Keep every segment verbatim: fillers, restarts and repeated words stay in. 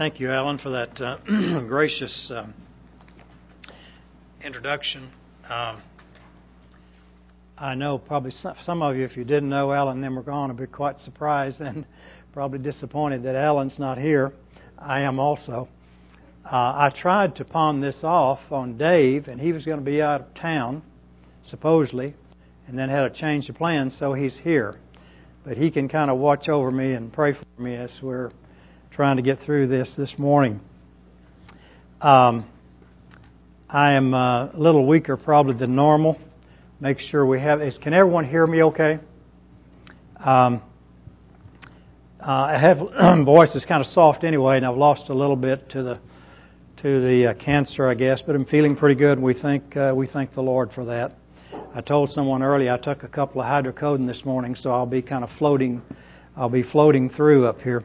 Thank you, Alan, for that uh, gracious um, introduction. Um, I know probably some, some of you, if you didn't know Alan and them were gone, would be quite surprised and probably disappointed that Alan's not here. I am also. Uh, I tried to pawn this off on Dave, and he was going to be out of town, supposedly, and then had a change of plans, so he's here. But he can kind of watch over me and pray for me as we're trying to get through this this morning. Um, I am uh, a little weaker probably than normal. Make sure we have... Is, can everyone hear me okay? Um, uh, I have voice is kind of soft anyway, and I've lost a little bit to the to the uh, cancer, I guess, but I'm feeling pretty good. And we thank uh, we thank the Lord for that. I told someone earlier I took a couple of hydrocodone this morning, so I'll be kind of floating. I'll be floating through up here.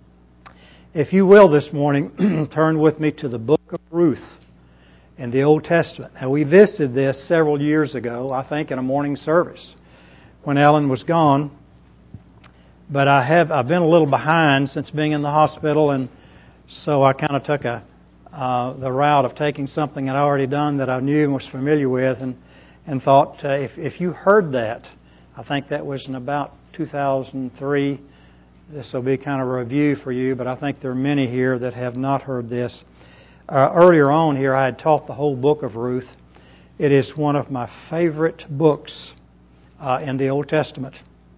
If you will this morning, turn with me to the book of Ruth in the Old Testament. Now, we visited this several years ago, I think, in a morning service when Ellen was gone. But I have I've been a little behind since being in the hospital, and so I kind of took a uh, the route of taking something I'd already done that I knew and was familiar with, and and thought uh, if if you heard that, I think that was in about two thousand three. This will be kind of a review for you, but I think there are many here that have not heard this. Uh, earlier on here, I had taught the whole book of Ruth. It is one of my favorite books uh, in the Old Testament.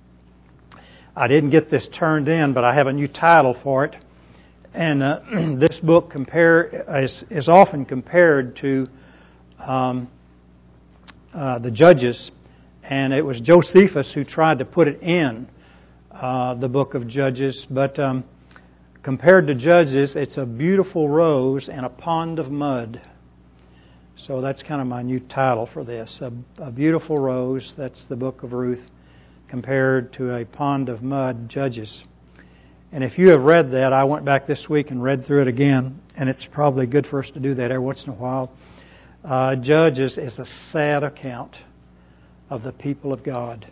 I didn't get this turned in, but I have a new title for it. And uh, this book compare is, is often compared to um, uh, the Judges, and it was Josephus who tried to put it in Uh, the book of Judges, but um, compared to Judges, it's a beautiful rose and a pond of mud. So that's kind of my new title for this. A, a beautiful rose, that's the book of Ruth, compared to a pond of mud, Judges. And if you have read that, I went back this week and read through it again, and it's probably good for us to do that every once in a while. Uh, Judges is a sad account of the people of God.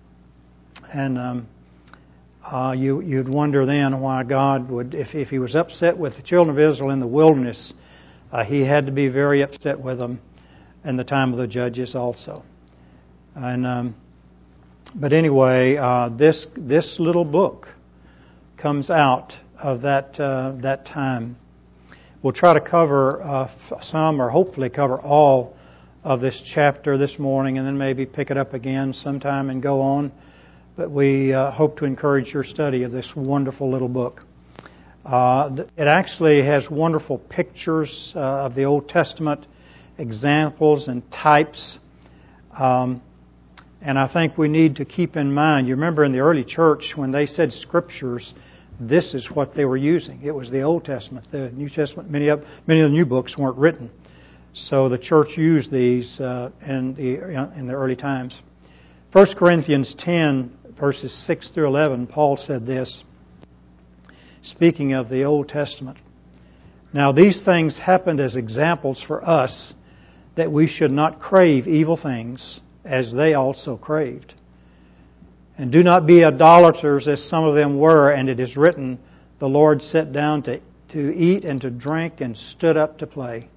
And um, Uh, you, you'd wonder then why God would, if, if He was upset with the children of Israel in the wilderness, uh, He had to be very upset with them in the time of the Judges also. And um, but anyway, uh, this this little book comes out of that uh, that time. We'll try to cover uh, some, or hopefully cover all of this chapter this morning, and then maybe pick it up again sometime and go on. But we uh, hope to encourage your study of this wonderful little book. Uh, it actually has wonderful pictures uh, of the Old Testament, examples and types. Um, and I think we need to keep in mind, you remember in the early church when they said scriptures, this is what they were using. It was the Old Testament. The New Testament, many of, many of the new books weren't written. So the church used these uh, in, the, in the early times. First Corinthians ten, verses six through eleven, Paul said this, speaking of the Old Testament. Now these things happened as examples for us, that we should not crave evil things, as they also craved. And do not be idolaters, as some of them were, and it is written, the Lord sat down to, to eat and to drink, and stood up to play.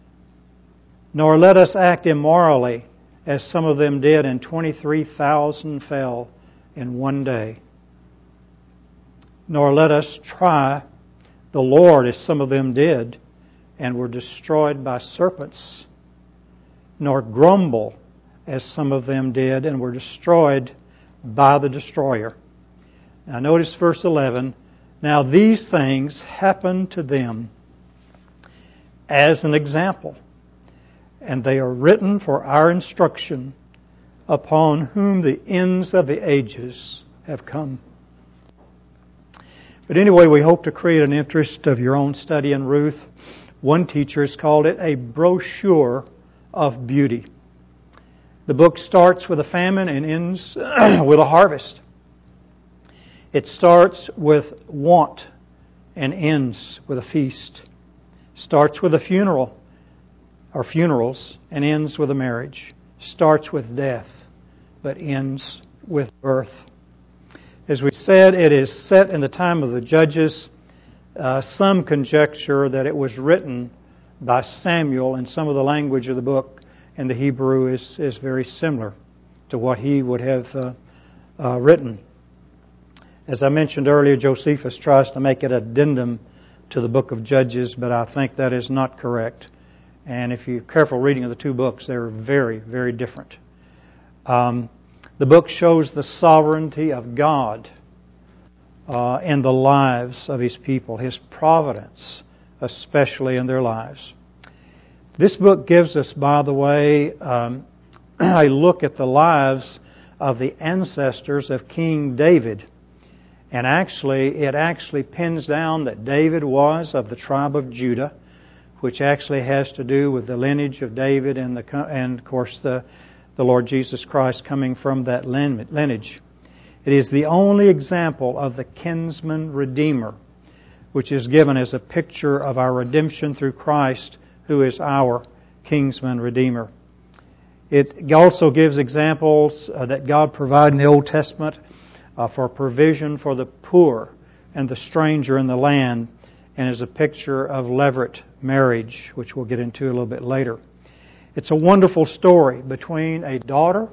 Nor let us act immorally, as some of them did, and twenty-three thousand fell in one day. Nor let us try the Lord, as some of them did, and were destroyed by serpents. Nor grumble, as some of them did, and were destroyed by the destroyer. Now notice verse eleven. Now these things happened to them as an example, and they are written for our instruction, upon whom the ends of the ages have come. But anyway, we hope to create an interest of your own study in Ruth. One teacher has called it a brochure of beauty. The book starts with a famine and ends with a harvest. It starts with want and ends with a feast. Starts with a funeral or funerals and ends with a marriage. Starts with death but ends with birth. As we said, it is set in the time of the Judges. Uh, some conjecture that it was written by Samuel, and some of the language of the book in the Hebrew is, is very similar to what he would have uh, uh, written. As I mentioned earlier, Josephus tries to make it addendum to the book of Judges, but I think that is not correct. And if you're careful reading of the two books, they're very, very different. Um, the book shows the sovereignty of God uh, in the lives of His people, His providence, especially in their lives. This book gives us, by the way, um, a look at the lives of the ancestors of King David. And actually, it actually pins down that David was of the tribe of Judah, which actually has to do with the lineage of David and, the, and of course, the, the Lord Jesus Christ coming from that lineage. It is the only example of the kinsman redeemer, which is given as a picture of our redemption through Christ, who is our kinsman redeemer. It also gives examples uh, that God provided in the Old Testament uh, for provision for the poor and the stranger in the land, and is a picture of levirate marriage, which we'll get into a little bit later. It's a wonderful story between a daughter,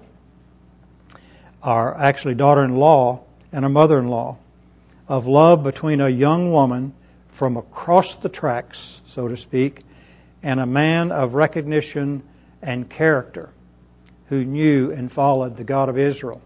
or actually daughter-in-law, and a mother-in-law, of love between a young woman from across the tracks, so to speak, and a man of recognition and character who knew and followed the God of Israel.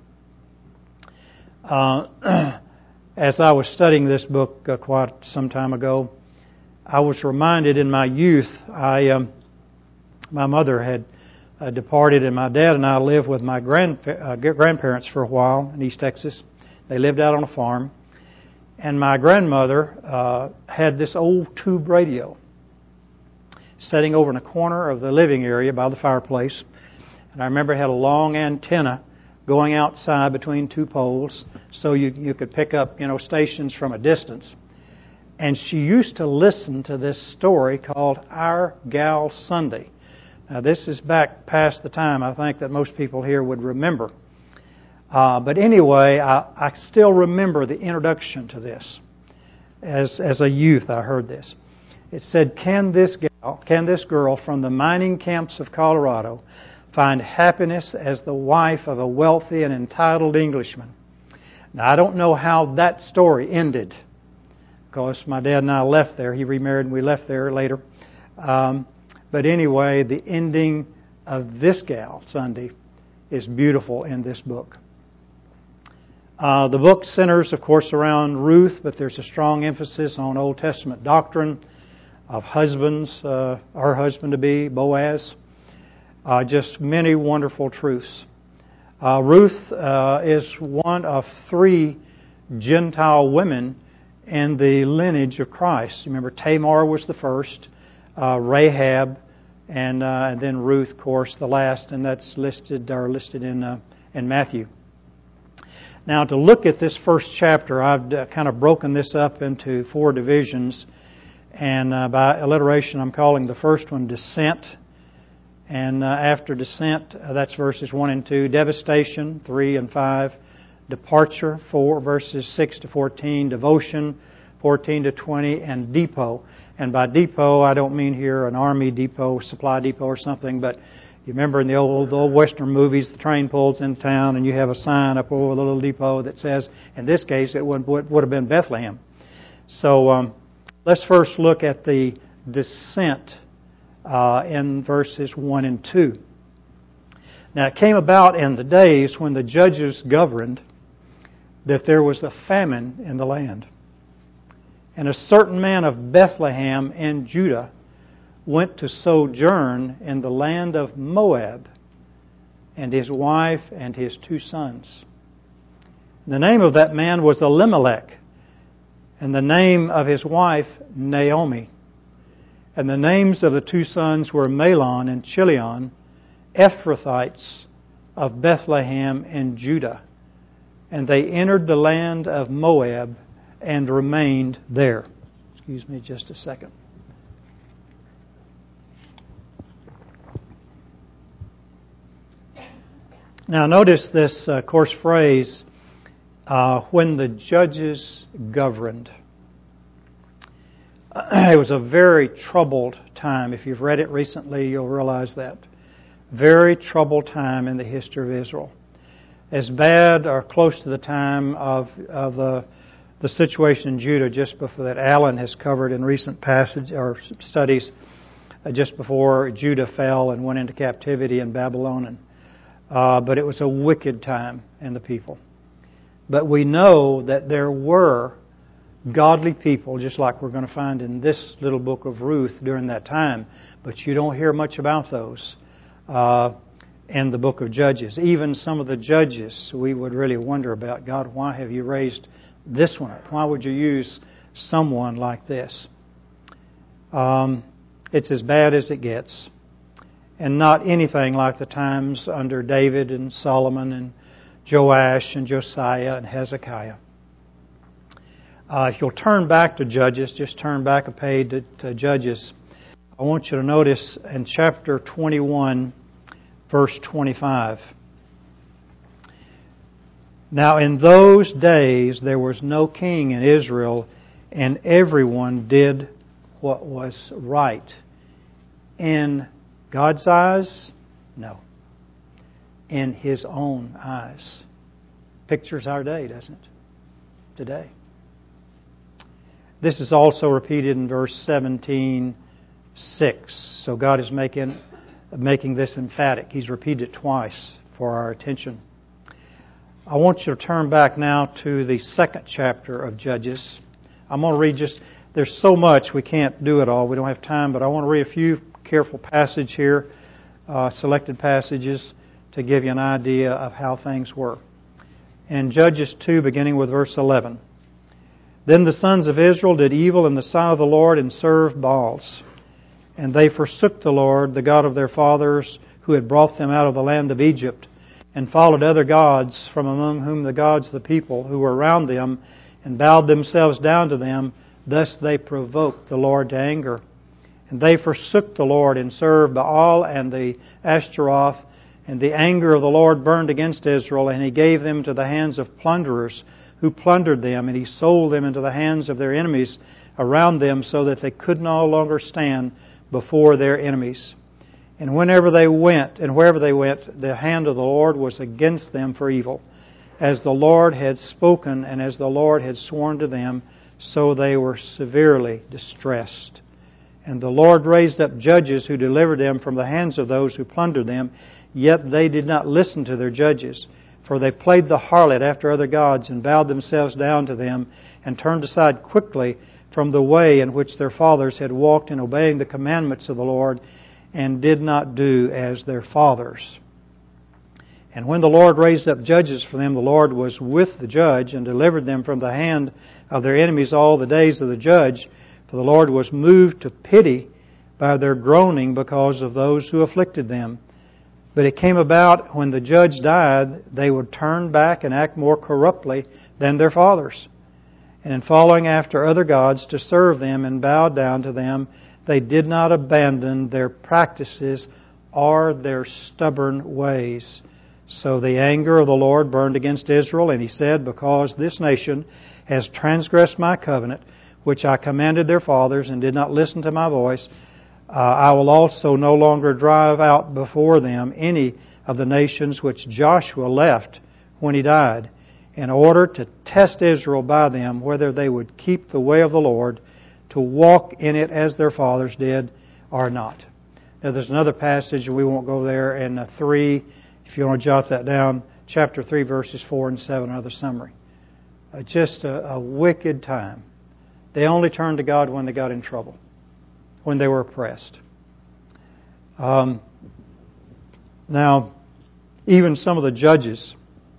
Uh, as I was studying this book uh, quite some time ago, I was reminded in my youth, I, um, my mother had uh, departed, and my dad and I lived with my grand, uh, grandparents for a while in East Texas. They lived out on a farm. And my grandmother uh, had this old tube radio sitting over in a corner of the living area by the fireplace. And I remember it had a long antenna going outside between two poles so you, you could pick up, you know, stations from a distance. And she used to listen to this story called Our Gal Sunday. Now, this is back past the time I think that most people here would remember. Uh, but anyway, I, I still remember the introduction to this. As as a youth, I heard this. It said, "Can this gal, can this girl from the mining camps of Colorado find happiness as the wife of a wealthy and entitled Englishman?" Now, I don't know how that story ended, because my dad and I left there. He remarried and we left there later. Um, but anyway, the ending of this gal Sunday is beautiful in this book. Uh, the book centers, of course, around Ruth, but there's a strong emphasis on Old Testament doctrine of husbands, uh, her husband-to-be, Boaz. Uh, just many wonderful truths. Uh, Ruth uh, is one of three Gentile women in the lineage of Christ. Remember, Tamar was the first, uh, Rahab, and, uh, and then Ruth, of course, the last, and that's listed or listed in uh, in Matthew. Now, to look at this first chapter, I've uh, kind of broken this up into four divisions, and uh, by alliteration, I'm calling the first one Descent, and uh, after Descent, uh, that's verses one and two, Devastation, three and five, Departure, four, verses six to fourteen, Devotion, fourteen to twenty, and Depot. And by depot, I don't mean here an army depot, supply depot or something, but you remember in the old, the old Western movies, the train pulls into town and you have a sign up over the little depot that says, in this case, it would, would have been Bethlehem. So um, let's first look at the descent uh, in verses one and two. Now, it came about in the days when the judges governed that there was a famine in the land. And a certain man of Bethlehem in Judah went to sojourn in the land of Moab, and his wife and his two sons. The name of that man was Elimelech, and the name of his wife Naomi. And the names of the two sons were Mahlon and Chilion, Ephrathites of Bethlehem in Judah. And they entered the land of Moab and remained there. Excuse me just a second. Now notice this uh, coarse phrase, uh, when the judges governed. It was a very troubled time. If you've read it recently, you'll realize that. Very troubled time in the history of Israel. As bad or close to the time of, of the, the situation in Judah just before that Alan has covered in recent passage or studies uh, just before Judah fell and went into captivity in Babylon. And, uh, but it was a wicked time in the people. But we know that there were godly people, just like we're going to find in this little book of Ruth during that time. But you don't hear much about those uh, in the book of Judges. Even some of the judges, we would really wonder about, God, why have you raised this one up? Why would you use someone like this? Um, it's as bad as it gets. And not anything like the times under David and Solomon and Joash and Josiah and Hezekiah. Uh, if you'll turn back to Judges, just turn back a page to, to Judges. I want you to notice in chapter twenty-one, verse twenty-five. Now in those days there was no king in Israel, and everyone did what was right. In God's eyes? No. In his own eyes. Pictures our day, doesn't it? Today. This is also repeated in verse seventeen six. So God is making making this emphatic. He's repeated it twice for our attention. I want you to turn back now to the second chapter of Judges. I'm going to read just, there's so much we can't do it all. We don't have time, but I want to read a few careful passages here, uh, selected passages to give you an idea of how things were. In Judges two, beginning with verse eleven. Then the sons of Israel did evil in the sight of the Lord and served Baals. And they forsook the Lord, the God of their fathers, who had brought them out of the land of Egypt, and followed other gods from among whom the gods of the people who were around them, and bowed themselves down to them. Thus they provoked the Lord to anger. And they forsook the Lord and served Baal and the Ashtaroth. And the anger of the Lord burned against Israel, and he gave them to the hands of plunderers, who plundered them, and he sold them into the hands of their enemies around them, so that they could no longer stand before their enemies. And whenever they went, and wherever they went, the hand of the Lord was against them for evil. As the Lord had spoken, and as the Lord had sworn to them, so they were severely distressed. And the Lord raised up judges who delivered them from the hands of those who plundered them, yet they did not listen to their judges. For they played the harlot after other gods and bowed themselves down to them and turned aside quickly from the way in which their fathers had walked in obeying the commandments of the Lord, and did not do as their fathers. And when the Lord raised up judges for them, the Lord was with the judge and delivered them from the hand of their enemies all the days of the judge. For the Lord was moved to pity by their groaning because of those who afflicted them. But it came about when the judge died, they would turn back and act more corruptly than their fathers. And in following after other gods to serve them and bow down to them, they did not abandon their practices or their stubborn ways. So the anger of the Lord burned against Israel, and he said, because this nation has transgressed my covenant, which I commanded their fathers, and did not listen to my voice, Uh, I will also no longer drive out before them any of the nations which Joshua left when he died, in order to test Israel by them, whether they would keep the way of the Lord, to walk in it as their fathers did, or not. Now there's another passage, and we won't go there, in uh, three, if you want to jot that down, chapter three, verses four and seven, another summary. Uh, just a, a wicked time. They only turned to God when they got in trouble, when they were oppressed. Um, now, even some of the judges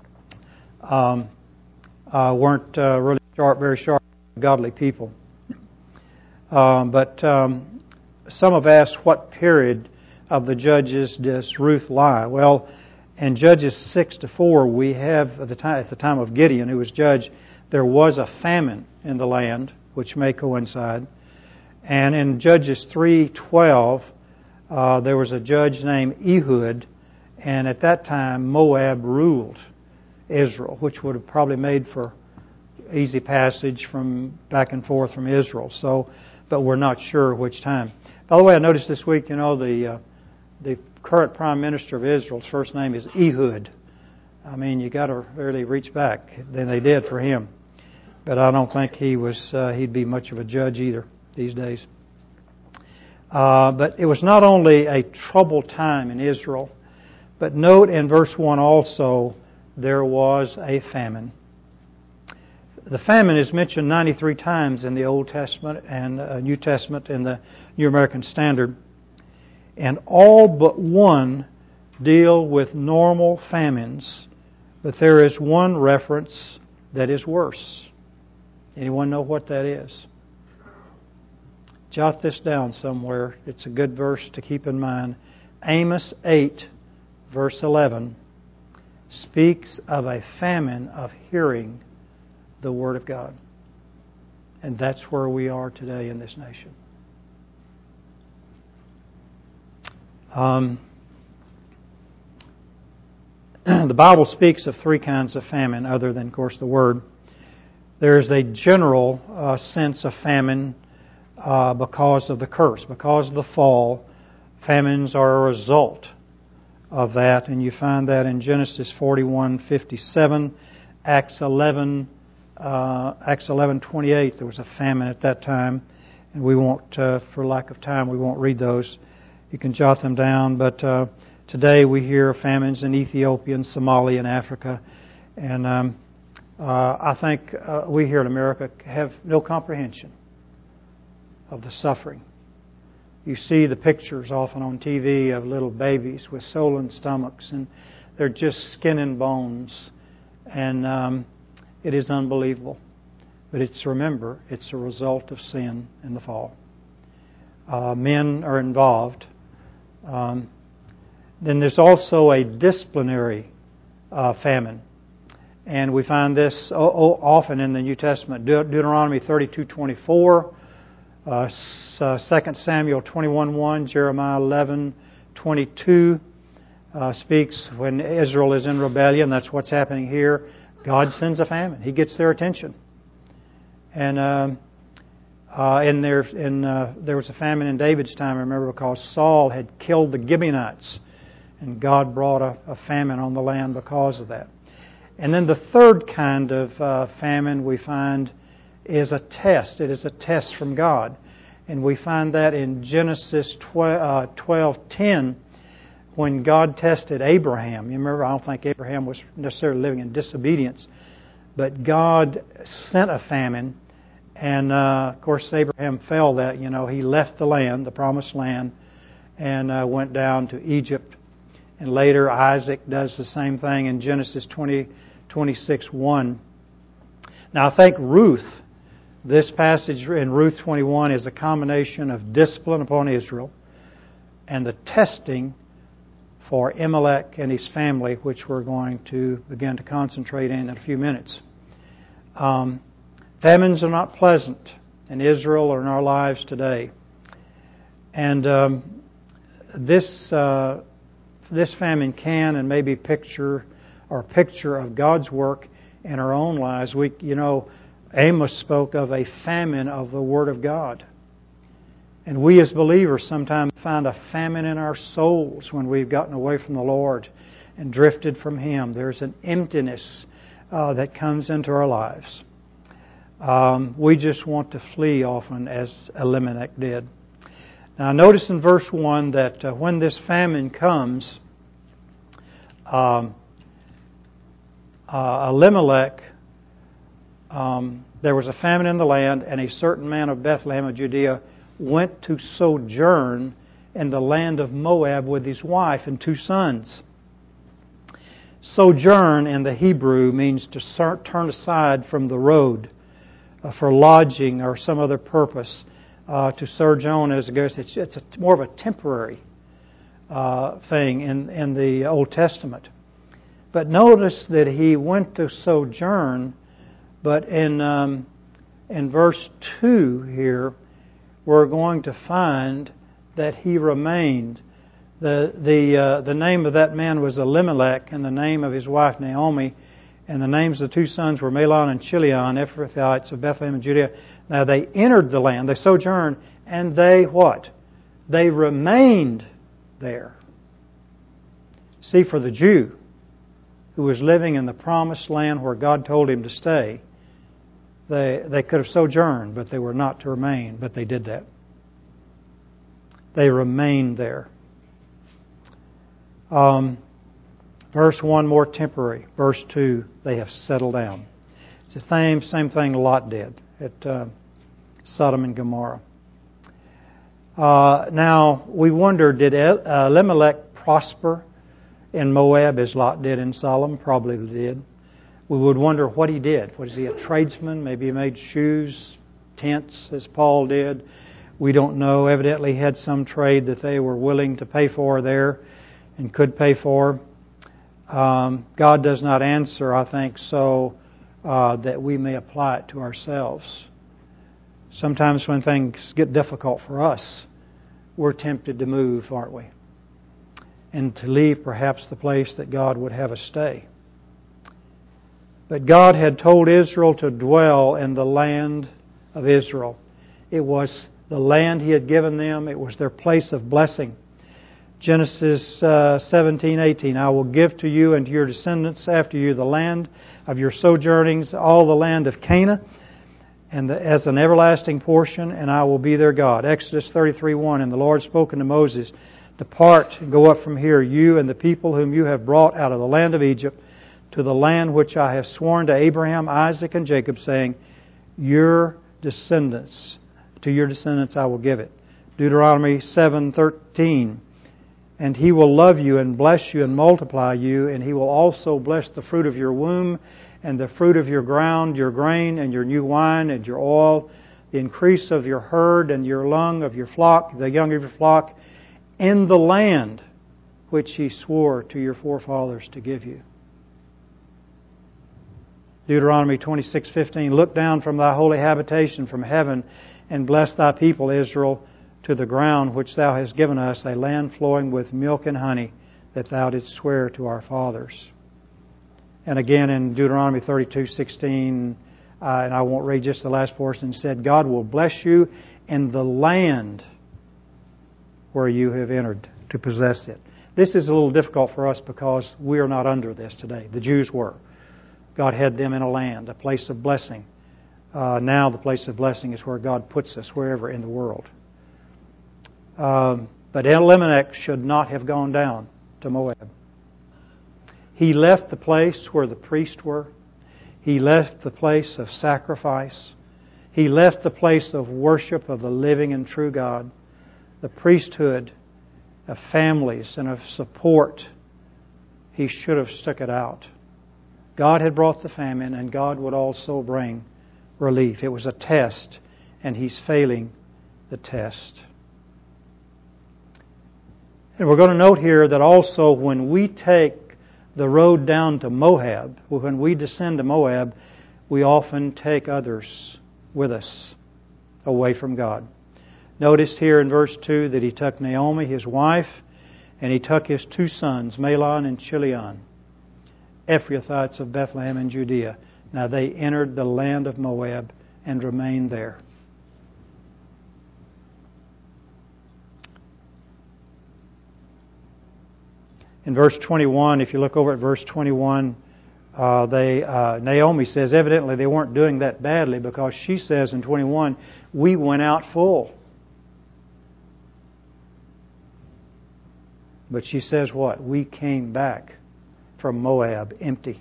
um, uh, weren't uh, really sharp, very sharp, godly people. Um, but um, some have asked, what period of the judges does Ruth lie? Well, in Judges six to four, we have at the time, at the time of Gideon, who was judge, there was a famine in the land, which may coincide. And in Judges three twelve, uh, there was a judge named Ehud, and at that time Moab ruled Israel, which would have probably made for easy passage from back and forth from Israel. So, but we're not sure which time. By the way, I noticed this week, you know, the uh, the current Prime Minister of Israel's first name is Ehud. I mean, you got to really reach back than they did for him. But I don't think he was uh, he'd be much of a judge either these days. Uh, but it was not only a troubled time in Israel, but note in verse one also there was a famine. The famine is mentioned ninety-three times in the Old Testament and uh, New Testament in the New American Standard, and all but one deal with normal famines, but there is one reference that is worse. Anyone know what that is? Jot this down somewhere. It's a good verse to keep in mind. Amos eight, verse eleven, speaks of a famine of hearing the Word of God. And that's where we are today in this nation. Um, the Bible speaks of three kinds of famine other than, of course, the Word. There's a general uh, sense of famine uh, because of the curse, because of the fall. Famines are a result of that, and you find that in Genesis forty-one fifty-seven, Acts eleven, uh, Acts eleven twenty-eight. There was a famine at that time, and we won't, uh, for lack of time, we won't read those. You can jot them down, but uh, today we hear of famines in Ethiopia and Somalia and Africa, and um, uh, I think uh, we here in America have no comprehension of the suffering. You see the pictures often on T V of little babies with swollen stomachs, and they're just skin and bones, and um, it is unbelievable. But it's, remember, it's a result of sin and the fall. Uh, men are involved. Um, then there's also a disciplinary uh, famine, and we find this o- o- often in the New Testament. De- Deuteronomy thirty-two twenty-four. Uh, uh, Second Samuel twenty-one one, Jeremiah eleven twenty-two uh, speaks when Israel is in rebellion. That's what's happening here. God sends a famine. He gets their attention. And um, uh, in there, in, uh, there was a famine in David's time, I remember, because Saul had killed the Gibeonites. And God brought a, a famine on the land because of that. And then the third kind of uh, famine we find is a test. It is a test from God. And we find that in Genesis twelve ten, when God tested Abraham. You remember, I don't think Abraham was necessarily living in disobedience, but God sent a famine. And, uh, of course, Abraham fell that, you know, he left the land, the promised land, and uh, went down to Egypt. And later Isaac does the same thing in Genesis twenty, twenty-six one. Now I think Ruth, this passage in Ruth twenty-one is a combination of discipline upon Israel and the testing for Amalek and his family, which we're going to begin to concentrate in in a few minutes. Um, famines are not pleasant in Israel or in our lives today. And um, this uh, this famine can and maybe picture or picture of God's work in our own lives. We, you know, Amos spoke of a famine of the Word of God. And we as believers sometimes find a famine in our souls when we've gotten away from the Lord and drifted from Him. There's an emptiness uh, that comes into our lives. Um, we just want to flee often, as Elimelech did. Now notice in verse one that uh, when this famine comes, um, uh, Elimelech Um, there was a famine in the land, and a certain man of Bethlehem of Judea went to sojourn in the land of Moab with his wife and two sons. Sojourn in the Hebrew means to turn aside from the road uh, for lodging or some other purpose. Uh, to sojourn, as it goes, it's, it's a, more of a temporary uh, thing in, in the Old Testament. But notice that he went to sojourn. But in um, in verse two here, we're going to find that he remained. The the uh, the name of that man was Elimelech, and the name of his wife Naomi. And the names of the two sons were Mahlon and Chilion, Ephrathites of Bethlehem and Judea. Now they entered the land, they sojourned, and they what? They remained there. See, for the Jew who was living in the promised land where God told him to stay, they, they could have sojourned, but they were not to remain, but they did that. They remained there. Um, verse one, more temporary. Verse two, they have settled down. It's the same, same thing Lot did at uh, Sodom and Gomorrah. Uh, now, we wonder, did Elimelech prosper in Moab as Lot did in Sodom? Probably did. We would wonder what he did. Was he a tradesman? Maybe he made shoes, tents, as Paul did. We don't know. Evidently he had some trade that they were willing to pay for there and could pay for. Um, God does not answer, I think, so uh, that we may apply it to ourselves. Sometimes when things get difficult for us, we're tempted to move, aren't we? And to leave perhaps the place that God would have us stay. But God had told Israel to dwell in the land of Israel. It was the land He had given them. It was their place of blessing. Genesis uh, seventeen eighteen, I will give to you and to your descendants after you the land of your sojournings, all the land of Canaan, and the, as an everlasting portion, and I will be their God. Exodus thirty-three one, and the Lord spoke unto Moses, depart and go up from here, you and the people whom you have brought out of the land of Egypt, to the land which I have sworn to Abraham, Isaac, and Jacob, saying, your descendants, to your descendants I will give it. Deuteronomy seven thirteen, and He will love you and bless you and multiply you, and He will also bless the fruit of your womb and the fruit of your ground, your grain and your new wine and your oil, the increase of your herd and your lung of your flock, the young of your flock, in the land which He swore to your forefathers to give you. Deuteronomy twenty-six fifteen, look down from thy holy habitation from heaven and bless thy people Israel to the ground which thou hast given us, a land flowing with milk and honey, that thou didst swear to our fathers. And again in Deuteronomy thirty-two sixteen, uh, and I won't read just the last portion, said, God will bless you in the land where you have entered to possess it. This is a little difficult for us because we are not under this today. The Jews were. God had them in a land, a place of blessing. Uh, now the place of blessing is where God puts us, wherever in the world. Um, but Elimelech should not have gone down to Moab. He left the place where the priests were. He left the place of sacrifice. He left the place of worship of the living and true God, the priesthood of families and of support. He should have stuck it out. God had brought the famine, and God would also bring relief. It was a test, and He's failing the test. And we're going to note here that also when we take the road down to Moab, when we descend to Moab, we often take others with us away from God. Notice here in verse two that He took Naomi, his wife, and He took his two sons, Mahlon and Chilion, Ephrathites of Bethlehem and Judea. Now they entered the land of Moab and remained there. In verse twenty-one, if you look over at verse twenty-one, uh, they uh, Naomi says evidently they weren't doing that badly, because she says in twenty-one, we went out full. But she says what? We came back from Moab empty.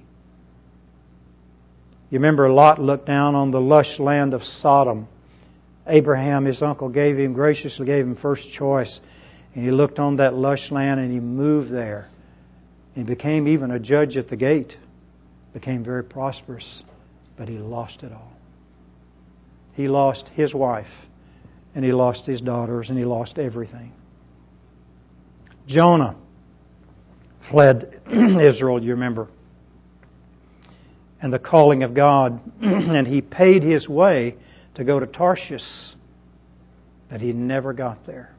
You remember Lot looked down on the lush land of Sodom. Abraham, his uncle, gave him, graciously gave him first choice. And he looked on that lush land and he moved there. He became even a judge at the gate. Became very prosperous. But he lost it all. He lost his wife. And he lost his daughters. And he lost everything. Jonah fled Israel, you remember. And the calling of God. And he paid his way to go to Tarshish. But he never got there.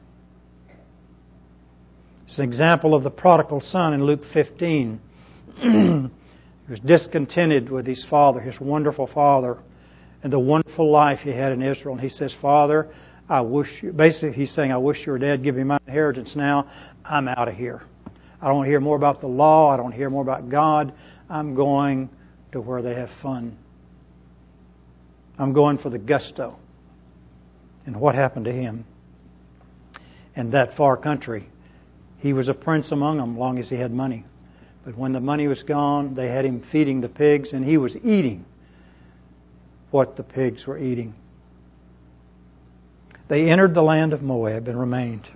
It's an example of the prodigal son in Luke fifteen. He was discontented with his father, his wonderful father, and the wonderful life he had in Israel. And he says, Father, I wish you, basically he's saying, I wish you were dead. Give me my inheritance now. I'm out of here. I don't want to hear more about the law. I don't want to hear more about God. I'm going to where they have fun. I'm going for the gusto. And what happened to him? In that far country, he was a prince among them, long as he had money. But when the money was gone, they had him feeding the pigs, and he was eating what the pigs were eating. They entered the land of Moab and remained.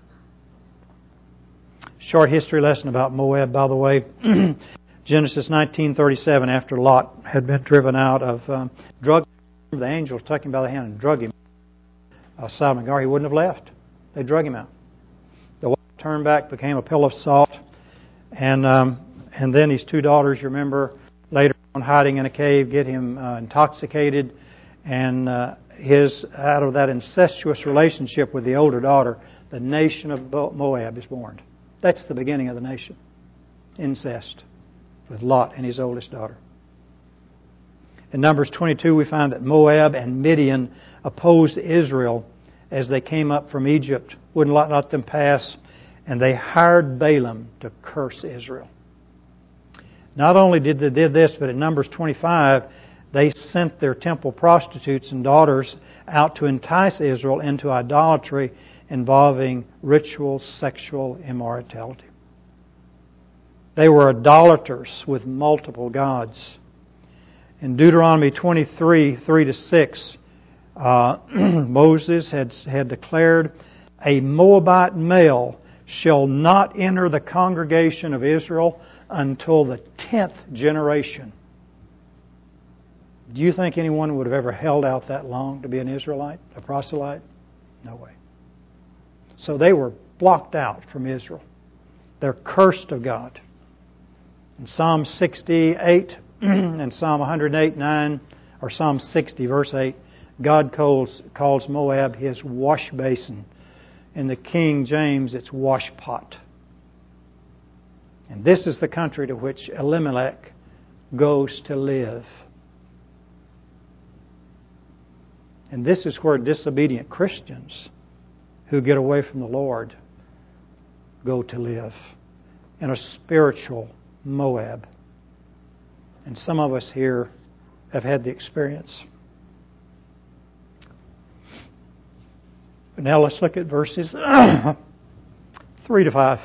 Short history lesson about Moab, by the way. Genesis nineteen thirty-seven, after Lot had been driven out of um, drug, the angels took him by the hand and drug him. Uh, Sodom and Gomorrah, he wouldn't have left. They drug him out. The wife turned back, became a pillar of salt, and um, and then his two daughters, you remember, later on hiding in a cave, get him uh, intoxicated, and uh, his out of that incestuous relationship with the older daughter, the nation of Moab is born. That's the beginning of the nation. Incest with Lot and his oldest daughter. In Numbers twenty-two, we find that Moab and Midian opposed Israel as they came up from Egypt, wouldn't let, let them pass, and they hired Balaam to curse Israel. Not only did they did this, but in Numbers twenty-five, they sent their temple prostitutes and daughters out to entice Israel into idolatry involving ritual sexual immorality. They were idolaters with multiple gods. In Deuteronomy twenty-three, three to six, uh, Moses had, had declared, a Moabite male shall not enter the congregation of Israel until the tenth generation. Do you think anyone would have ever held out that long to be an Israelite, a proselyte? No way. So they were blocked out from Israel. They're cursed of God. In Psalm sixty-eight and Psalm one oh eight, nine, or Psalm sixty, verse eight, God calls, calls Moab his wash basin. In the King James, it's wash pot. And this is the country to which Elimelech goes to live. And this is where disobedient Christians who get away from the Lord go to live, in a spiritual Moab. And some of us here have had the experience. But now let's look at verses three to five.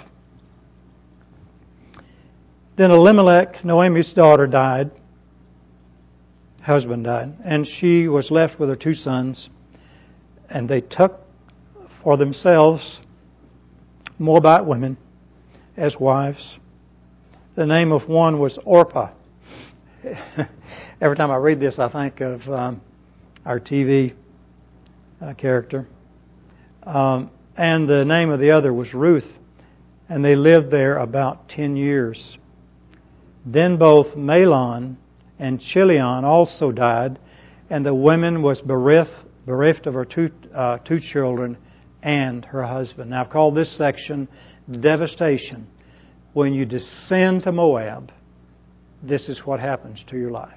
Then Elimelech, Noemi's daughter, died. Husband died. And she was left with her two sons. And they took for themselves Moabite women as wives. The name of one was Orpah. Every time I read this, I think of um, our T V uh, character. Um, and the name of the other was Ruth. And they lived there about ten years. Then both Mahlon and Chilion also died, and the woman was bereft, bereft of her two, uh, two children and her husband. Now I've called this section devastation. When you descend to Moab, this is what happens to your life.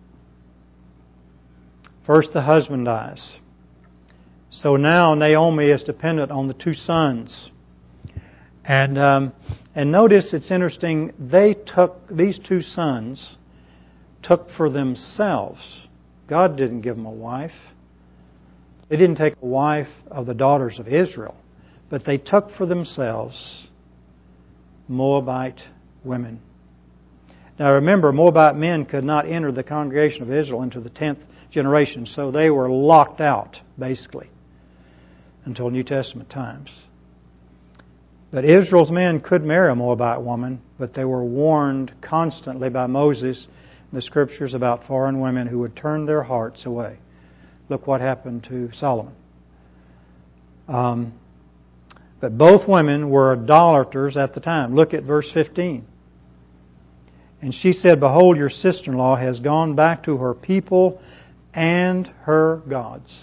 First, the husband dies. So now Naomi is dependent on the two sons. And um, and notice it's interesting, they took, these two sons took for themselves. God didn't give them a wife. They didn't take a wife of the daughters of Israel, but they took for themselves Moabite women. Now remember, Moabite men could not enter the congregation of Israel into the tenth generation, so they were locked out, basically, until New Testament times. But Israel's men could marry a Moabite woman, but they were warned constantly by Moses in the Scriptures about foreign women who would turn their hearts away. Look what happened to Solomon. Um, but both women were idolaters at the time. Look at verse fifteen. And she said, Behold, your sister-in-law has gone back to her people and her gods.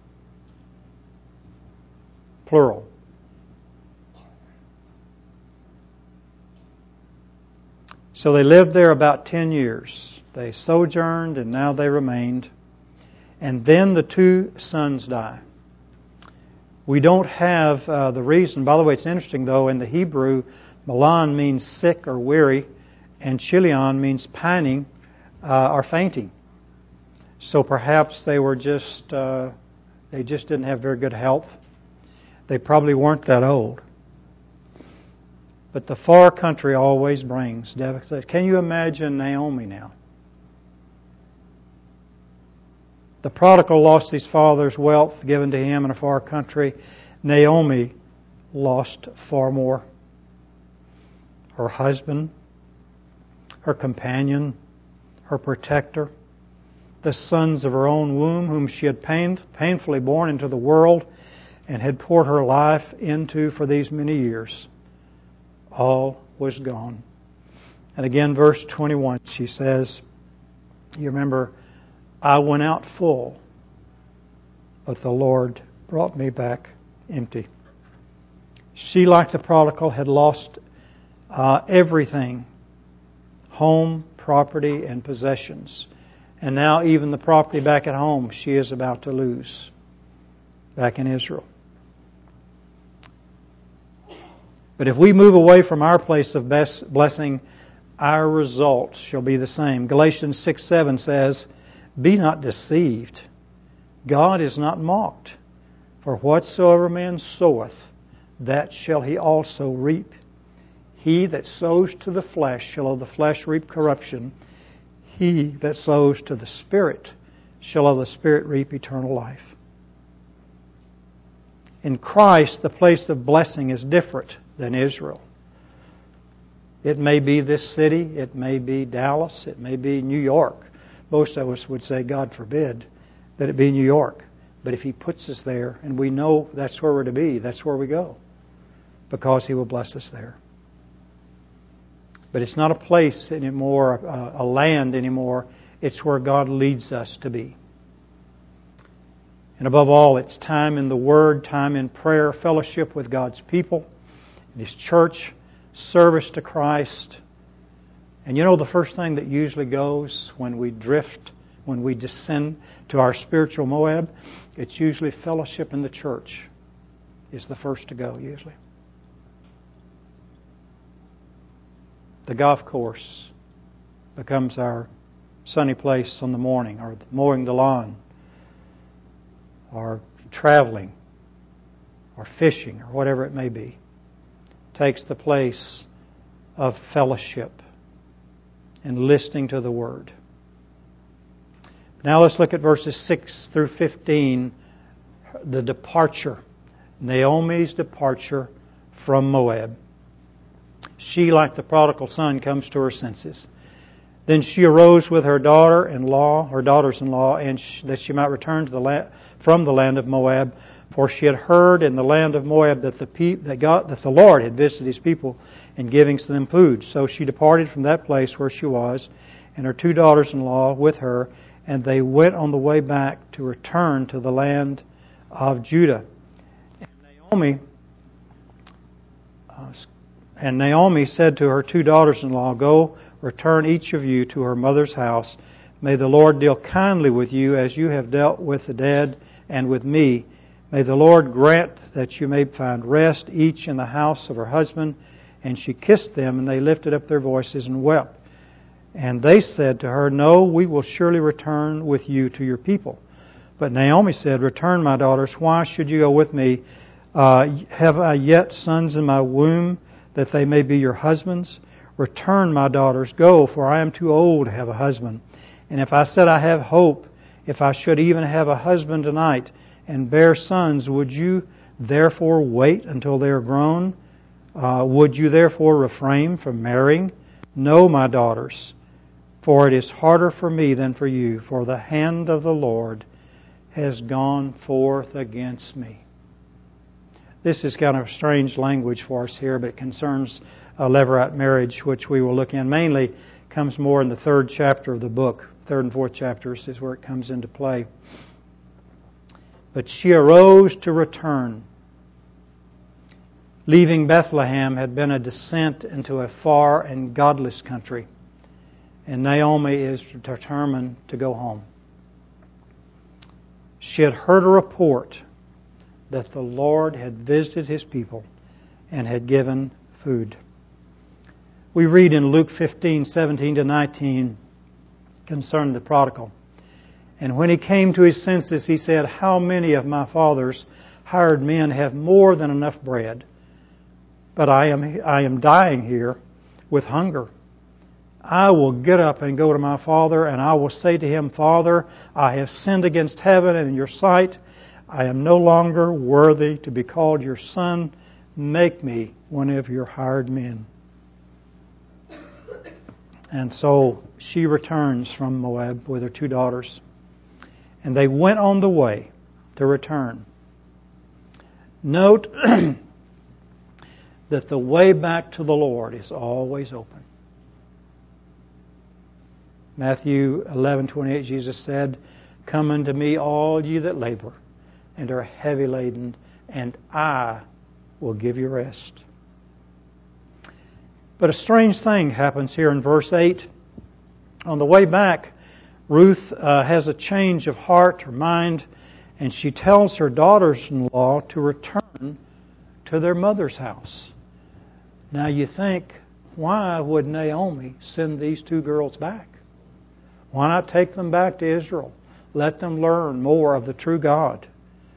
Plural. So they lived there about ten years. They sojourned, and now they remained. And then the two sons die. We don't have uh, the reason. By the way, it's interesting, though, in the Hebrew, Malan means sick or weary, and Chilion means pining uh, or fainting. So perhaps they were just, uh, they just didn't have very good health. They probably weren't that old. But the far country always brings devastation. Can you imagine Naomi now? The prodigal lost his father's wealth given to him in a far country. Naomi lost far more. Her husband, her companion, her protector, the sons of her own womb whom she had pain, painfully born into the world and had poured her life into for these many years. All was gone. And again, verse twenty-one, she says, you remember, I went out full, but the Lord brought me back empty. She, like the prodigal, had lost uh, everything, home, property, and possessions. And now even the property back at home she is about to lose back in Israel. But if we move away from our place of best blessing, our result shall be the same. Galatians six seven says, be not deceived. God is not mocked. For whatsoever man soweth, that shall he also reap. He that sows to the flesh shall of the flesh reap corruption. He that sows to the Spirit shall of the Spirit reap eternal life. In Christ, the place of blessing is different than Israel. It may be this city, it may be Dallas, it may be New York. Most of us would say, God forbid, that it be New York. But if He puts us there, and we know that's where we're to be, that's where we go. Because He will bless us there. But it's not a place anymore, a, a land anymore. It's where God leads us to be. And above all, it's time in the Word, time in prayer, fellowship with God's people, His church, service to Christ. And you know the first thing that usually goes when we drift, when we descend to our spiritual Moab? It's usually fellowship in the church is the first to go usually. The golf course becomes our sunny place in the morning, or mowing the lawn, or traveling, or fishing, or whatever it may be. Takes the place of fellowship and listening to the Word. Now let's look at verses six through fifteen, the departure, Naomi's departure from Moab. She, like the prodigal son, comes to her senses. Then she arose with her daughter-in-law, her daughters-in-law, and she, that she might return to the land, from the land of Moab, for she had heard in the land of Moab that the pe- that God, that the Lord had visited His people in giving to them food. So she departed from that place where she was, and her two daughters-in-law with her, and they went on the way back to return to the land of Judah. And Naomi, uh, and Naomi said to her two daughters-in-law, go, return each of you to her mother's house. May the Lord deal kindly with you as you have dealt with the dead and with me. May the Lord grant that you may find rest, each in the house of her husband. And she kissed them, and they lifted up their voices and wept. And they said to her, no, we will surely return with you to your people. But Naomi said, return, my daughters. Why should you go with me? Uh, have I yet sons in my womb, that they may be your husbands? Return, my daughters, go, for I am too old to have a husband. And if I said I have hope, if I should even have a husband tonight, and bear sons, would you therefore wait until they are grown? Uh, would you therefore refrain from marrying? No, my daughters, for it is harder for me than for you, for the hand of the Lord has gone forth against me. This is kind of strange language for us here, but it concerns a levirate marriage, which we will look in. Mainly comes more in the third chapter of the book. Third and fourth chapters is where it comes into play. But she arose to return. Leaving Bethlehem had been a descent into a far and godless country. and Naomi is determined to go home. She had heard a report that the Lord had visited His people and had given food. We read in Luke fifteen, seventeen to nineteen concerning the prodigal. And when he came to his senses, he said, "How many of my father's hired men have more than enough bread? But I am I am dying here with hunger. I will get up and go to my father, and I will say to him, Father, I have sinned against heaven and in your sight. I am no longer worthy to be called your son. Make me one of your hired men." And so she returns from Moab with her two daughters. And they went on the way to return. Note that the way back to the Lord is always open. Matthew eleven twenty-eight, Jesus said, "Come unto me, all ye that labor and are heavy laden, and I will give you rest." But a strange thing happens here in verse eight. On the way back, Ruth uh, has a change of heart, her mind, and she tells her daughters-in-law to return to their mother's house. Now you think, why would Naomi send these two girls back? Why not take them back to Israel? Let them learn more of the true God.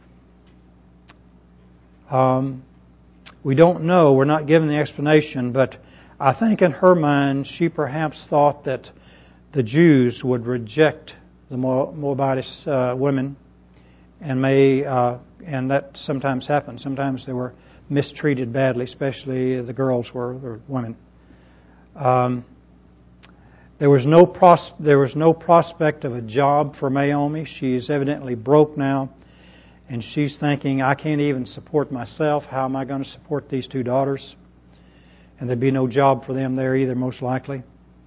Um, we don't know. We're not given the explanation, but I think in her mind she perhaps thought that the Jews would reject the Moabitess uh, women, and may uh, and that sometimes happens. Sometimes they were mistreated badly, especially the girls were, or women. Um, there was no pros- there was no prospect of a job for Naomi. She is evidently broke now, and she's thinking, I can't even support myself. How am I going to support these two daughters? And there'd be no job for them there either, most likely.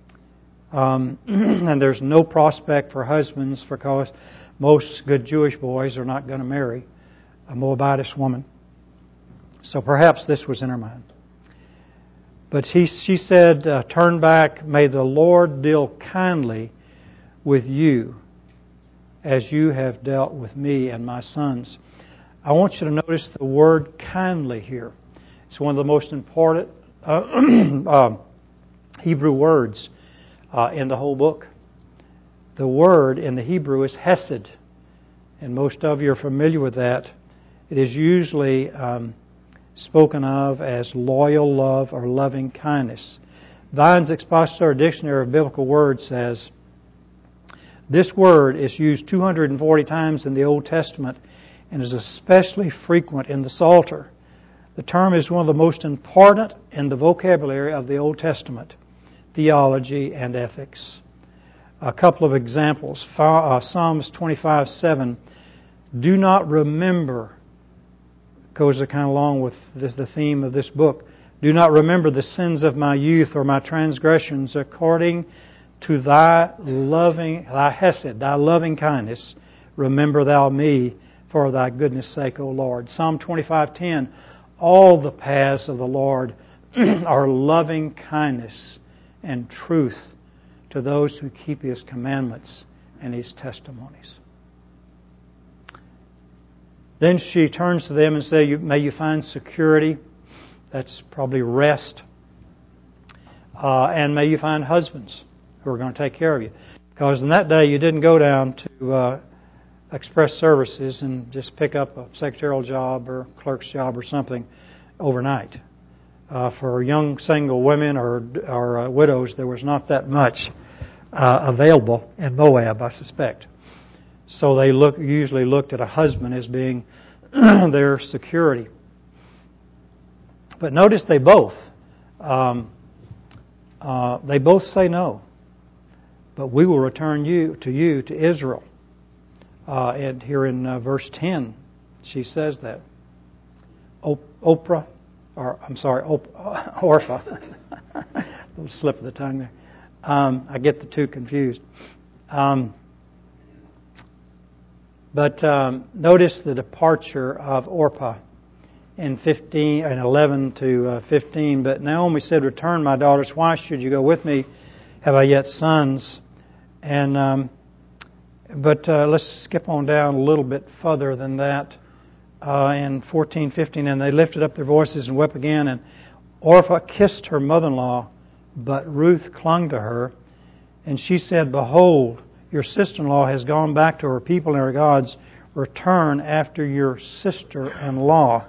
Um, and there's no prospect for husbands, because most good Jewish boys are not going to marry a Moabitess woman. So perhaps this was in her mind. But he, she said, uh, turn back, may the Lord deal kindly with you as you have dealt with me and my sons. I want you to notice the word kindly here. It's one of the most important uh, uh, Hebrew words uh, in the whole book. The word in the Hebrew is hesed, and most of you are familiar with that. It is usually um, spoken of as loyal love or loving kindness. Vine's Expository Dictionary of Biblical Words says, this word is used two hundred forty times in the Old Testament and is especially frequent in the Psalter. The term is one of the most important in the vocabulary of the Old Testament, theology and ethics. A couple of examples. Psalms twenty-five seven, do not remember, goes kind of along with the theme of this book, do not remember the sins of my youth or my transgressions. According to thy loving, thy hesed, thy loving kindness, remember thou me for thy goodness' sake, O Lord. Psalm twenty-five ten, all the paths of the Lord are loving kindness and truth to those who keep His commandments and His testimonies. Then she turns to them and says, may you find security. That's probably rest. Uh, and may you find husbands who are going to take care of you. Because in that day you didn't go down to uh, express services and just pick up a secretarial job or clerk's job or something overnight. Uh, for young single women or, or uh, widows, there was not that much uh, available in Moab, I suspect. So they look usually looked at a husband as being their security. But notice they both, um, uh, they both say no. But we will return you to you to Israel. Uh, and here in uh, verse ten, she says that. Op- Oprah, or I'm sorry, Op- Orpha. A little slip of the tongue there. Um, I get the two confused. Um, but um, notice the departure of Orpah in fifteen and eleven to uh, fifteen. But Naomi said, "Return, my daughters. Why should you go with me? have I yet sons? And um, but uh, let's skip on down a little bit further than that. Uh, in fourteen, fifteen, and they lifted up their voices and wept again. And Orpah kissed her mother-in-law, but Ruth clung to her. And she said, "Behold, your sister-in-law has gone back to her people and her gods. Return after your sister-in-law."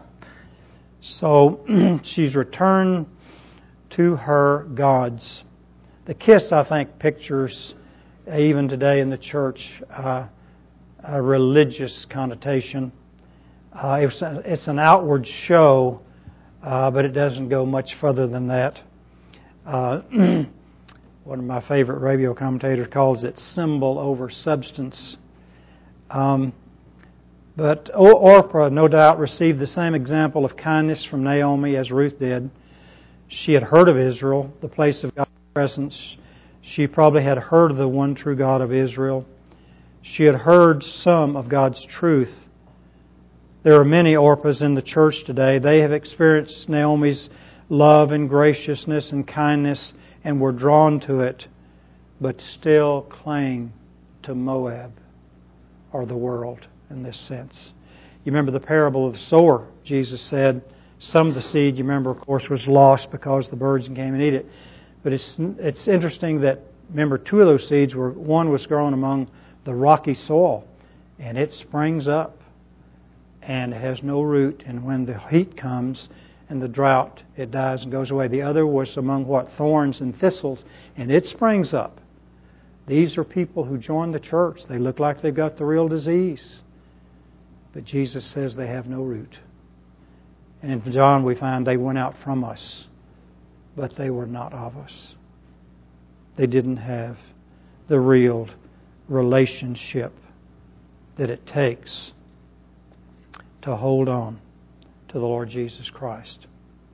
So she's returned to her gods. The kiss, I think, pictures, even today in the church, uh, a religious connotation. Uh, it's, it's an outward show, uh, but it doesn't go much further than that. Uh, one of my favorite radio commentators calls it symbol over substance. Um, but Orpah, no doubt, received the same example of kindness from Naomi as Ruth did. She had heard of Israel, the place of God's presence. She probably had heard of the one true God of Israel. She had heard some of God's truth. There are many Orpahs in the church today. They have experienced Naomi's love and graciousness and kindness and were drawn to it, but still cling to Moab or the world in this sense. You remember the parable of the sower. Jesus said some of the seed, you remember, of course, was lost because the birds came and ate it. But it's it's interesting that, remember, two of those seeds were, one was grown among the rocky soil, and it springs up. And it has no root, and when the heat comes and the drought, it dies and goes away. The other was among what? Thorns and thistles, and it springs up. These are people who join the church. They look like they've got the real disease. But Jesus says they have no root. And in John we find they went out from us, but they were not of us. They didn't have the real relationship that it takes to hold on to the Lord Jesus Christ.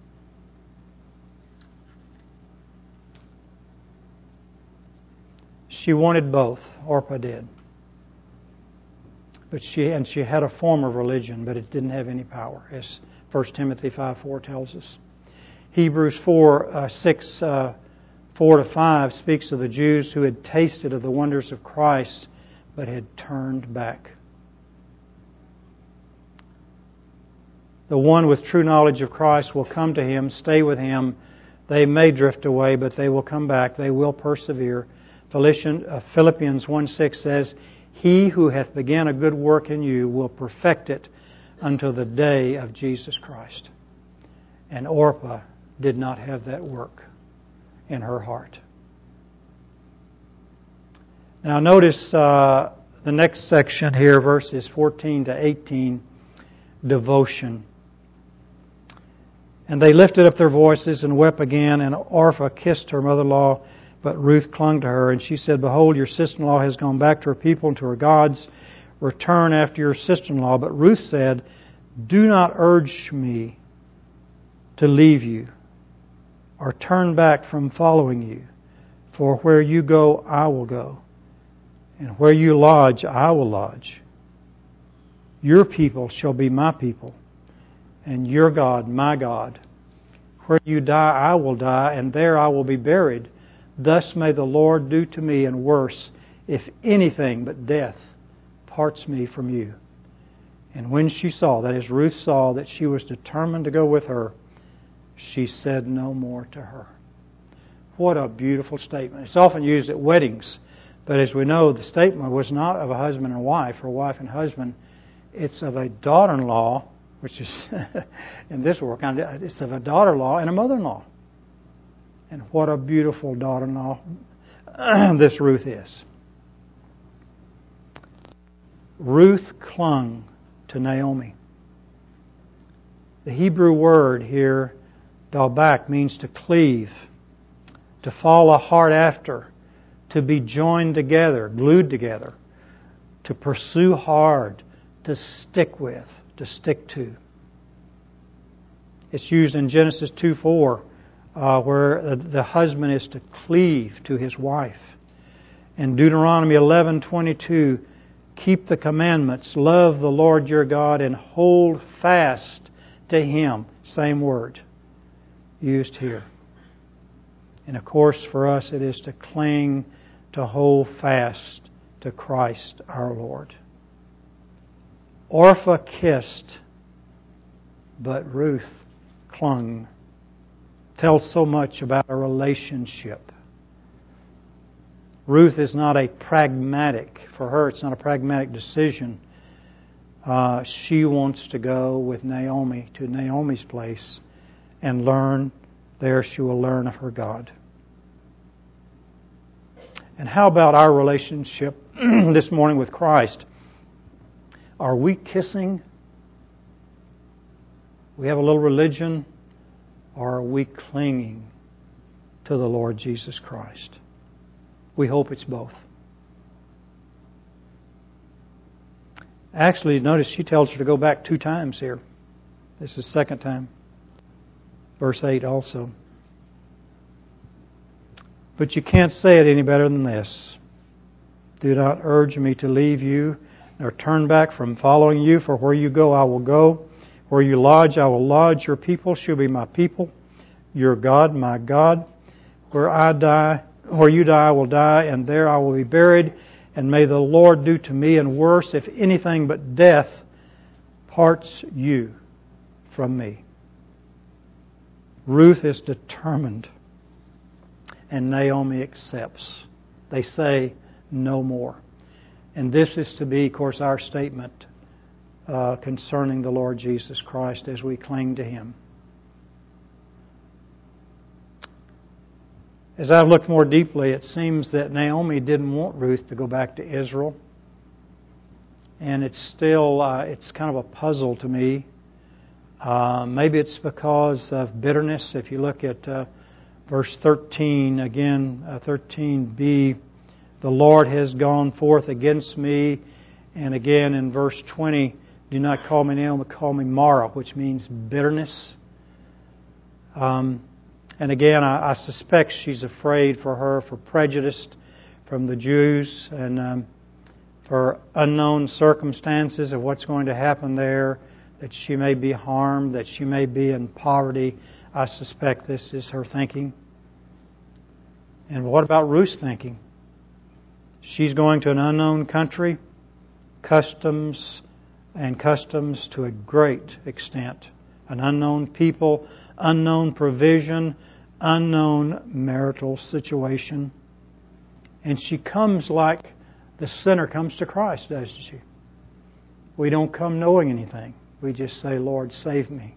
She wanted both, Orpah did. But she and she had a form of religion, but it didn't have any power, as First Timothy five four tells us. Hebrews four, uh, six, uh, four to five speaks of the Jews who had tasted of the wonders of Christ, but had turned back. The one with true knowledge of Christ will come to Him, stay with Him. They may drift away, but they will come back. They will persevere. Philippians one six says, "He who hath begun a good work in you will perfect it until the day of Jesus Christ." And Orpah did not have that work in her heart. Now notice uh, the next section here, verses fourteen to eighteen, devotion. "And they lifted up their voices and wept again, and Orpah kissed her mother-in-law, but Ruth clung to her. And she said, Behold, your sister-in-law has gone back to her people and to her gods. Return after your sister-in-law. But Ruth said, Do not urge me to leave you or turn back from following you. For where you go, I will go. And where you lodge, I will lodge. Your people shall be my people, and your God, my God. Where you die, I will die, and there I will be buried. Thus may the Lord do to me, and worse, if anything but death parts me from you. And when she saw, that is, Ruth saw that she was determined to go with her, she said no more to her." What a beautiful statement. It's often used at weddings, but as we know, the statement was not of a husband and wife, or wife and husband. It's of a daughter-in-law, which is, in this world, it's of a daughter-in-law and a mother-in-law. And what a beautiful daughter-in-law this Ruth is. Ruth clung to Naomi. The Hebrew word here, dalbak, means to cleave, to follow hard after, to be joined together, glued together, to pursue hard, to stick with, to stick to. It's used in Genesis two four, uh, where the husband is to cleave to his wife. In Deuteronomy eleven twenty-two, keep the commandments, love the Lord your God, and hold fast to Him. Same word used here. And of course, for us, it is to cling, to hold fast to Christ our Lord. Orpha kissed, but Ruth clung. Tells so much about a relationship. Ruth is not a pragmatic, for her it's not a pragmatic decision. Uh, she wants to go with Naomi to Naomi's place and learn. There she will learn of her God. And how about our relationship this morning with Christ? Are we kissing? We have a little religion, or are we clinging to the Lord Jesus Christ? We hope it's both. Actually, notice she tells her to go back two times here. This is the second time. Verse eight also. But you can't say it any better than this. Do not urge me to leave you, nor turn back from following you, for where you go I will go. Where you lodge I will lodge. Your people shall be my people. Your God my God. Where I die, where you die I will die, and there I will be buried. And may the Lord do to me, and worse, if anything but death parts you from me. Ruth is determined, and Naomi accepts. They say no more. And this is to be, of course, our statement uh, concerning the Lord Jesus Christ as we cling to Him. As I've looked more deeply, it seems that Naomi didn't want Ruth to go back to Israel. And it's still, uh, it's kind of a puzzle to me. Uh, maybe it's because of bitterness. If you look at uh, verse thirteen, again, uh, thirteen b, the Lord has gone forth against me. And again in verse twenty, do not call me Naomi, call me Mara, which means bitterness. Um, and again, I, I suspect she's afraid for her, for prejudice from the Jews, and um, for unknown circumstances of what's going to happen there, that she may be harmed, that she may be in poverty. I suspect this is her thinking. And what about Ruth's thinking? She's going to an unknown country, customs and customs to a great extent. An unknown people, unknown provision, unknown marital situation. And she comes like the sinner comes to Christ, doesn't she? We don't come knowing anything. We just say, Lord, save me.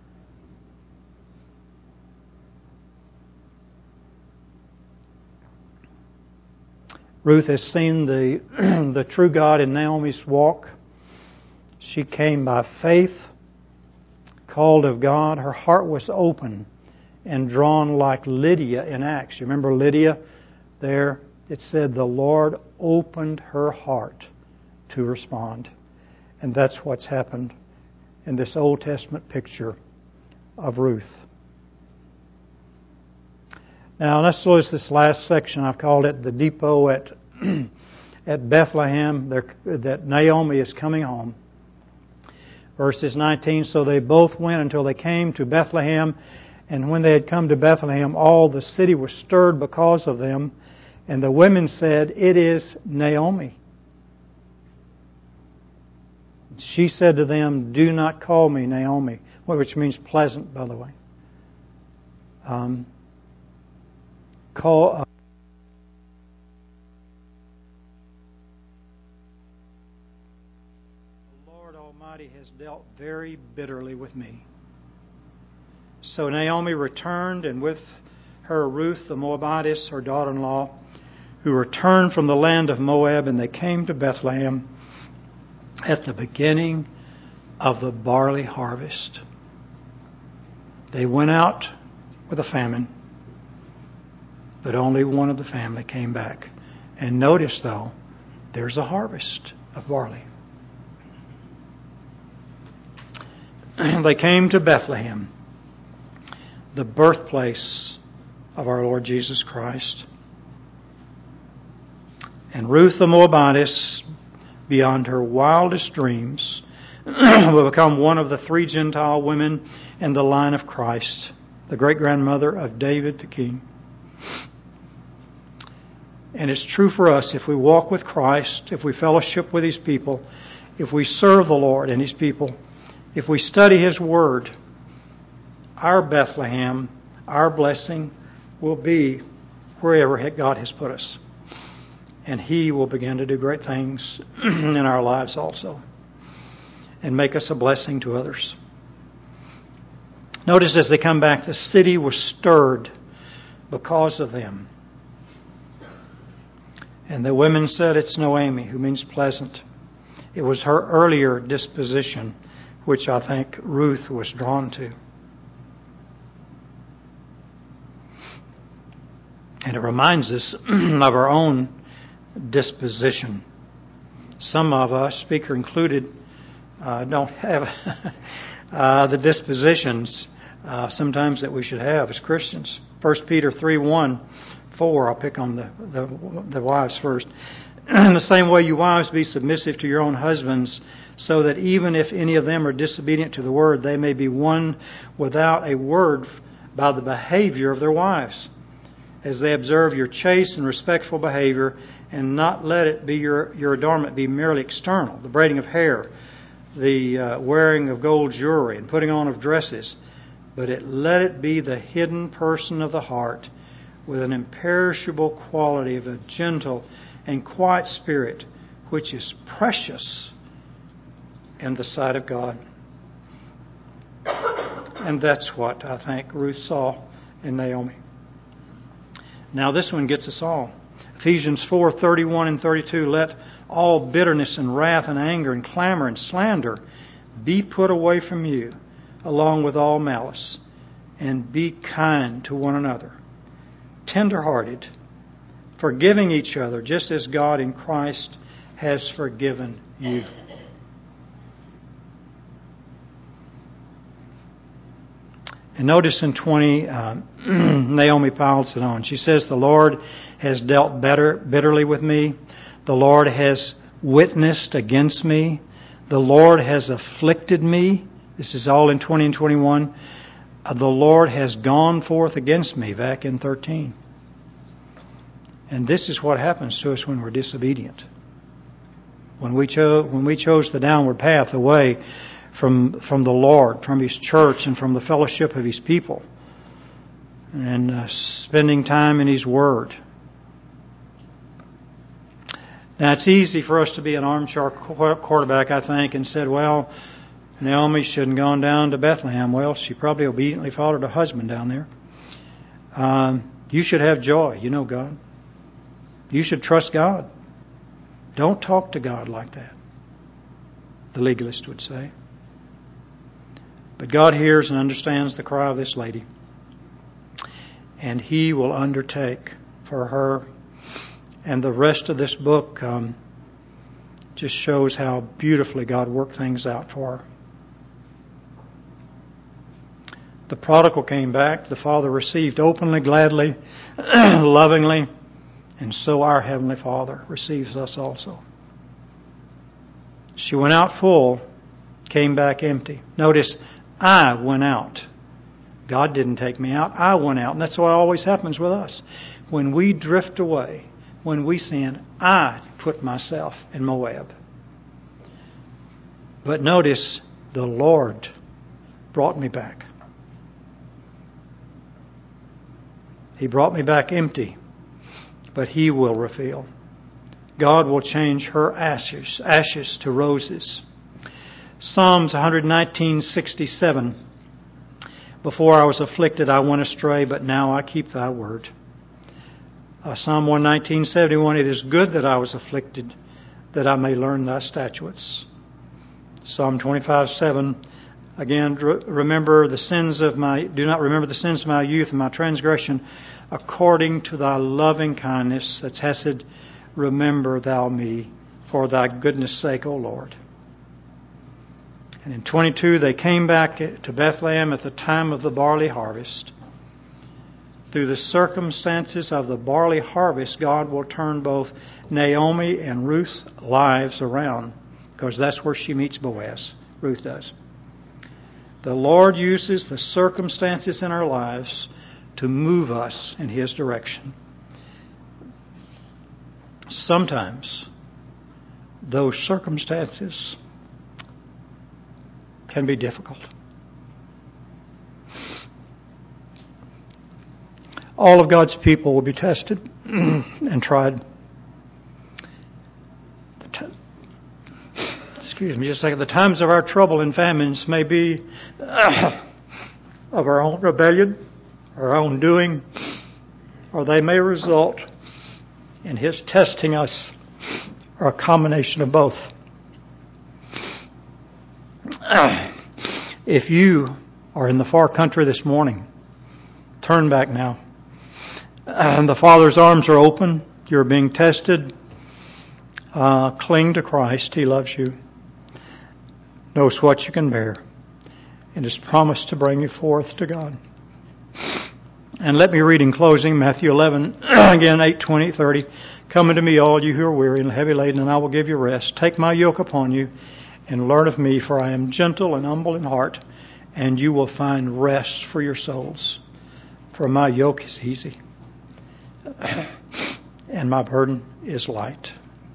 Ruth has seen the, the true God in Naomi's walk. She came by faith, called of God. Her heart was open and drawn like Lydia in Acts. You remember Lydia there? It said the Lord opened her heart to respond. And that's what's happened in this Old Testament picture of Ruth. Now let's notice this last section. I've called it the depot at at Bethlehem, that Naomi is coming home. Verses nineteen, so they both went until they came to Bethlehem. And when they had come to Bethlehem, all the city was stirred because of them. And the women said, it is Naomi. She said to them, do not call me Naomi, which means pleasant, by the way. Um, call... Uh, the Lord Almighty has dealt very bitterly with me. So Naomi returned, and with her Ruth the Moabitess, her daughter-in-law, who returned from the land of Moab, and they came to Bethlehem at the beginning of the barley harvest. They went out with a famine, but only one of the family came back. And notice, though, there's a harvest of barley. They came to Bethlehem, the birthplace of our Lord Jesus Christ. And Ruth the Moabitess, beyond her wildest dreams, will become one of the three Gentile women in the line of Christ, the great-grandmother of David the King. And it's true for us if we walk with Christ, if we fellowship with His people, if we serve the Lord and His people, if we study His Word, our Bethlehem, our blessing will be wherever God has put us. And He will begin to do great things in our lives also and make us a blessing to others. Notice as they come back, the city was stirred because of them. And the women said, "It's Naomi," who means pleasant. It was her earlier disposition, which I think Ruth was drawn to. And it reminds us of our own disposition. Some of us, speaker included, uh, don't have uh, the dispositions uh, sometimes that we should have as Christians. First Peter three one, four, I'll pick on the, the, the wives first. In the same way, you wives, be submissive to your own husbands, so that even if any of them are disobedient to the word, they may be won without a word by the behavior of their wives, as they observe your chaste and respectful behavior, and not let it be your, your adornment be merely external, the braiding of hair, the uh, wearing of gold jewelry, and putting on of dresses, but it let it be the hidden person of the heart, with an imperishable quality of a gentle and quiet spirit, which is precious in the sight of God. And that's what I think Ruth saw in Naomi. Now this one gets us all. Ephesians four thirty-one and thirty-two, let all bitterness and wrath and anger and clamor and slander be put away from you, along with all malice, and be kind to one another, tender-hearted, forgiving each other, just as God in Christ has forgiven you. And notice in twenty, uh, Naomi piles it on. She says, the Lord has dealt better, bitterly with me. The Lord has witnessed against me. The Lord has afflicted me. This is all in twenty and twenty-one. Uh, the Lord has gone forth against me, back in thirteen. And this is what happens to us when we're disobedient. When we chose, when we chose the downward path away from from the Lord, from His church, and from the fellowship of His people, and uh, spending time in His Word. Now, it's easy for us to be an armchair quarterback, I think, and said, well, Naomi shouldn't have gone down to Bethlehem. Well, she probably obediently followed her husband down there. Um, you should have joy. You know God. You should trust God. Don't talk to God like that, the legalist would say. But God hears and understands the cry of this lady, and He will undertake for her. And the rest of this book um, just shows how beautifully God worked things out for her. The prodigal came back. The Father received openly, gladly, lovingly. And so our Heavenly Father receives us also. She went out full, came back empty. Notice, I went out. God didn't take me out. I went out. And that's what always happens with us. When we drift away, when we sin, I put myself in Moab. But notice, the Lord brought me back. He brought me back empty, but He will refill. God will change her ashes, ashes to roses. Psalms one nineteen sixty-seven. Before I was afflicted, I went astray, but now I keep Thy word. Uh, Psalm one nineteen seventy-one. It is good that I was afflicted, that I may learn Thy statutes. Psalm twenty-five seven. Again, remember the sins of my, do not remember the sins of my youth and my transgression, according to Thy loving kindness, that's Hesed, remember Thou me for Thy goodness' sake, O Lord. And in twenty-two, they came back to Bethlehem at the time of the barley harvest. Through the circumstances of the barley harvest, God will turn both Naomi and Ruth's lives around, because that's where she meets Boaz. Ruth does. The Lord uses the circumstances in our lives to move us in His direction. Sometimes those circumstances can be difficult. All of God's people will be tested and tried. Excuse me just a second. The times of our trouble and famines may be uh, of our own rebellion, our own doing, or they may result in His testing us, or a combination of both. Uh, if you are in the far country this morning, turn back now. And the Father's arms are open. You're being tested. Uh, cling to Christ. He loves you. Knows what you can bear. And has promised to bring you forth to God. And let me read in closing Matthew eleven, again, eight, twenty, thirty. Come unto me, all you who are weary and heavy laden, and I will give you rest. Take my yoke upon you and learn of me, for I am gentle and humble in heart, and you will find rest for your souls. For my yoke is easy, and my burden is light.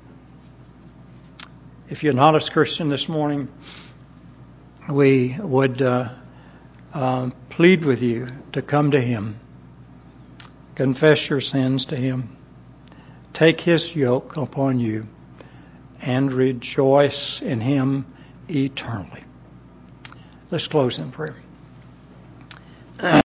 If you're not a Christian this morning, we would uh, uh, plead with you to come to Him. Confess your sins to Him. Take His yoke upon you and rejoice in Him eternally. Let's close in prayer.